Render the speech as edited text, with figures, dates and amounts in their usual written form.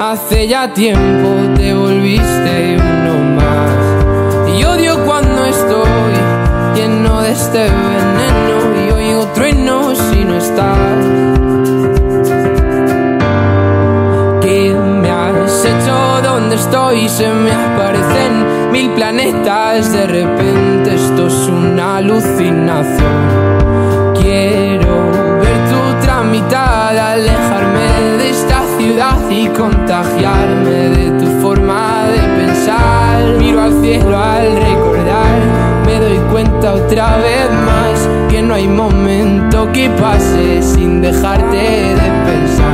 Hace ya tiempo te volviste uno más. Y odio cuando estoy lleno de este veneno y oigo truenos si no estás. ¿Qué me has hecho? ¿Dónde estoy? Se me aparecen 1000 planetas. De repente esto es una alucinación. Quiero ver tu tramitada, alejarme de esta ciudad y contagiarme de tu forma de pensar. Miro al cielo al recordar, me doy cuenta otra vez más que no hay momento que pase sin dejarte de pensar.